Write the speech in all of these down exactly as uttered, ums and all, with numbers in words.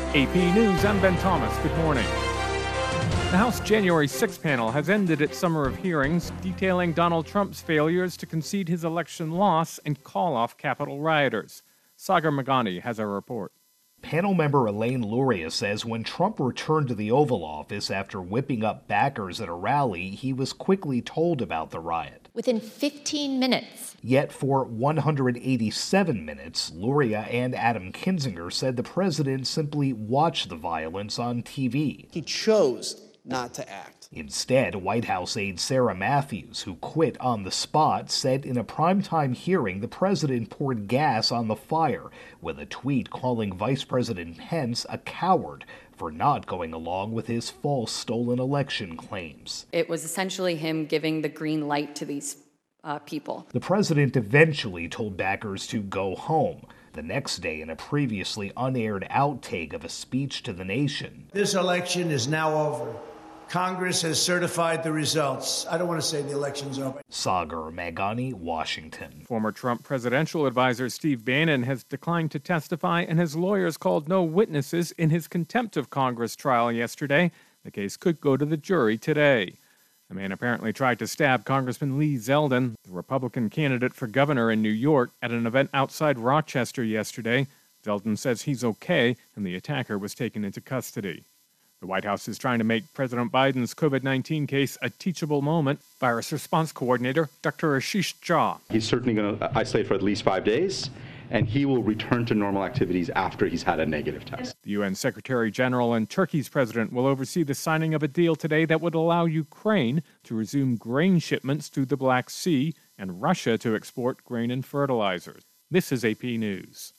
A P News, I'm Ben Thomas. Good morning. The House January sixth panel has ended its summer of hearings detailing Donald Trump's failures to concede his election loss and call off Capitol rioters. Sagar Meghani has a report. Panel member Elaine Luria says when Trump returned to the Oval Office after whipping up backers at a rally, he was quickly told about the riot. Within fifteen minutes. Yet for one hundred eighty-seven minutes, Luria and Adam Kinzinger said the president simply watched the violence on T V. He chose not to act. Instead, White House aide Sarah Matthews, who quit on the spot, said in a primetime hearing the president poured gas on the fire with a tweet calling Vice President Pence a coward for not going along with his false stolen election claims. It was essentially him giving the green light to these uh, people. The president eventually told backers to go home. The next day, in a previously unaired outtake of a speech to the nation. This election is now over. Congress has certified the results. I don't want to say the election's over. Sagar Meghani, Washington. Former Trump presidential advisor Steve Bannon has declined to testify, and his lawyers called no witnesses in his contempt of Congress trial yesterday. The case could go to the jury today. The man apparently tried to stab Congressman Lee Zeldin, the Republican candidate for governor in New York, at an event outside Rochester yesterday. Zeldin says he's okay, and the attacker was taken into custody. The White House is trying to make President Biden's covid nineteen case a teachable moment. Virus response coordinator Doctor Ashish Jha. He's certainly going to isolate for at least five days, and he will return to normal activities after he's had a negative test. The U N Secretary General and Turkey's president will oversee the signing of a deal today that would allow Ukraine to resume grain shipments through the Black Sea and Russia to export grain and fertilizers. This is A P News.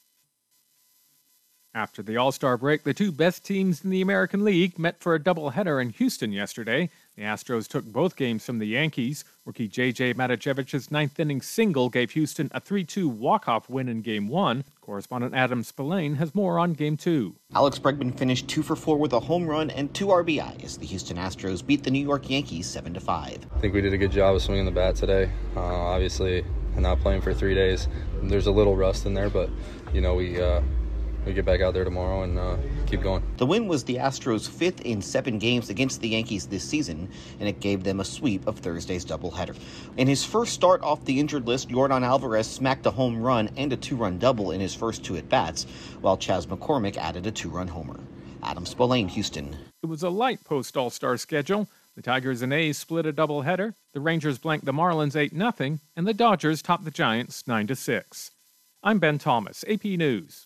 After the All-Star break, the two best teams in the American League met for a doubleheader in Houston yesterday. The Astros took both games from the Yankees. Rookie J J Matijevich's ninth-inning single gave Houston a three two walk-off win in Game one. Correspondent Adam Spillane has more on Game two. Alex Bregman finished two for four with a home run and two R B Is. The Houston Astros beat the New York Yankees seven to five. I think we did a good job of swinging the bat today. Uh, obviously, not playing for three days. There's a little rust in there, but, you know, we... Uh, We get back out there tomorrow and uh, keep going. The win was the Astros' fifth in seven games against the Yankees this season, and it gave them a sweep of Thursday's doubleheader. In his first start off the injured list, Yordan Alvarez smacked a home run and a two-run double in his first two at-bats, while Chas McCormick added a two-run homer. Adam Spillane, Houston. It was a light post-All-Star schedule. The Tigers and A's split a doubleheader, the Rangers blanked the Marlins eight nothing, and the Dodgers topped the Giants nine to six. I'm Ben Thomas, A P News.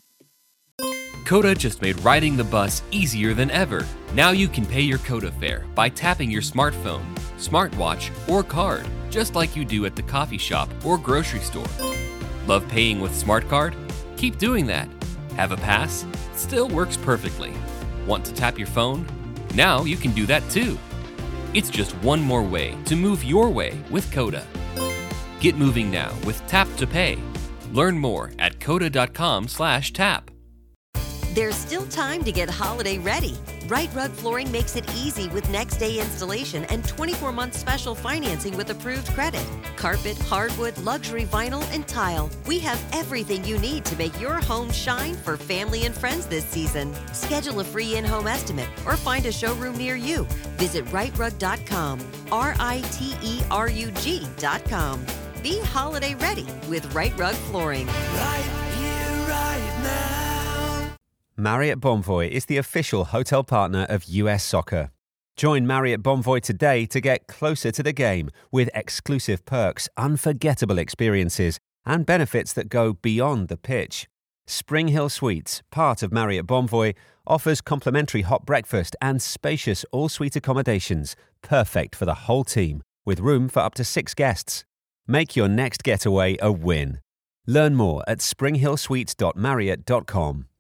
Coda just made riding the bus easier than ever. Now you can pay your Coda fare by tapping your smartphone, smartwatch, or card, just like you do at the coffee shop or grocery store. Love paying with Smart Card? Keep doing that. Have a pass? Still works perfectly. Want to tap your phone? Now you can do that too. It's just one more way to move your way with Coda. Get moving now with Tap to Pay. Learn more at coda.com slash tap. There's still time to get holiday ready. Right Rug Flooring makes it easy with next day installation and twenty-four month special financing with approved credit. Carpet, hardwood, luxury vinyl, and tile. We have everything you need to make your home shine for family and friends this season. Schedule a free in-home estimate or find a showroom near you. Visit right rug dot com, R I T E R U G dot com. Be holiday ready with Right Rug Flooring. Right here, right now. Marriott Bonvoy is the official hotel partner of U S Soccer. Join Marriott Bonvoy today to get closer to the game with exclusive perks, unforgettable experiences, and benefits that go beyond the pitch. Spring Hill Suites, part of Marriott Bonvoy, offers complimentary hot breakfast and spacious all-suite accommodations, perfect for the whole team, with room for up to six guests. Make your next getaway a win. Learn more at spring hill suites dot marriott dot com.